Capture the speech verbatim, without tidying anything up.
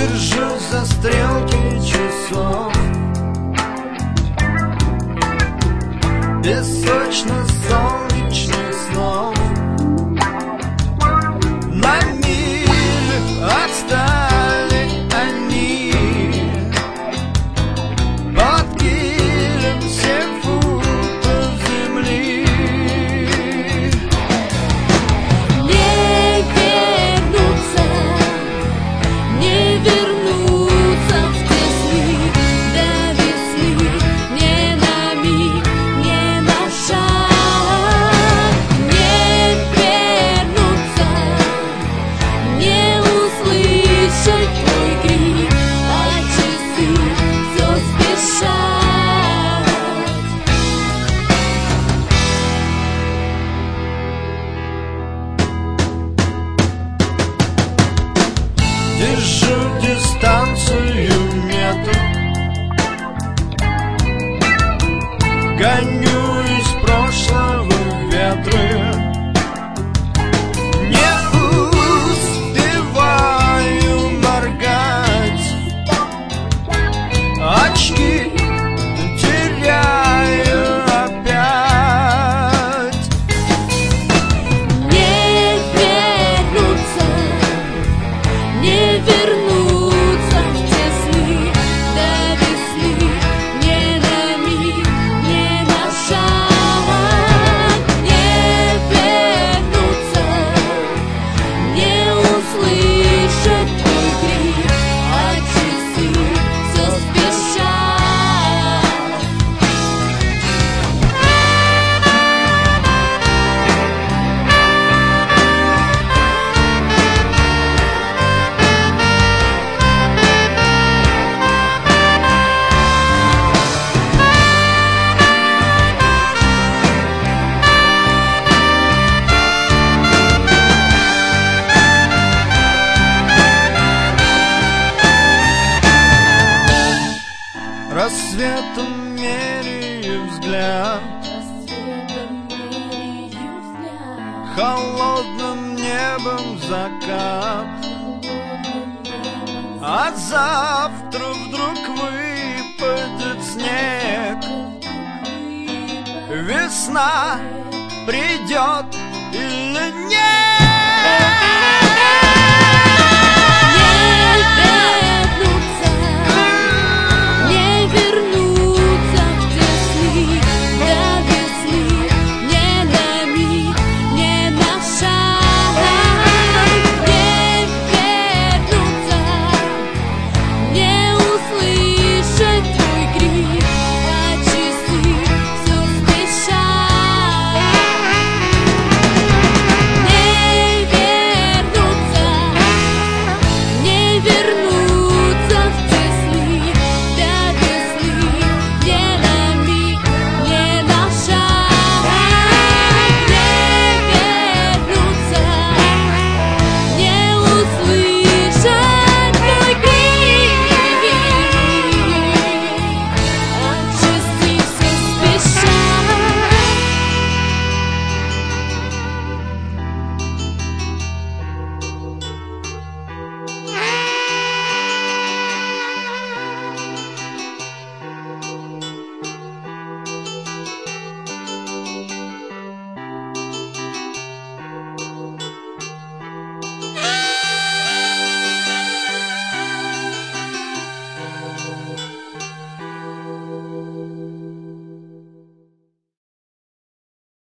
Держу за стрелки часов песочно-солнечных снов. На милю отстали они, под килем семь футов земли. Не вернуться, не вернуться в те сны, до весны, не на миг, не на шаг. Не вернуться, не услышать твой крик, а часы все спешат. Держу дистанцию метр, гоню из прошлого ветры. Не успеваю моргать, очки теряю опять. Не вернуться, не вернуться в те сны, до весны, не на миг, не на шаг. Не вернуться, не услышать твой крик, а часы все спешат. Рассветом меряю взгляд, холодным небом закат. А завтра вдруг выпадет снег, весна придет или нет?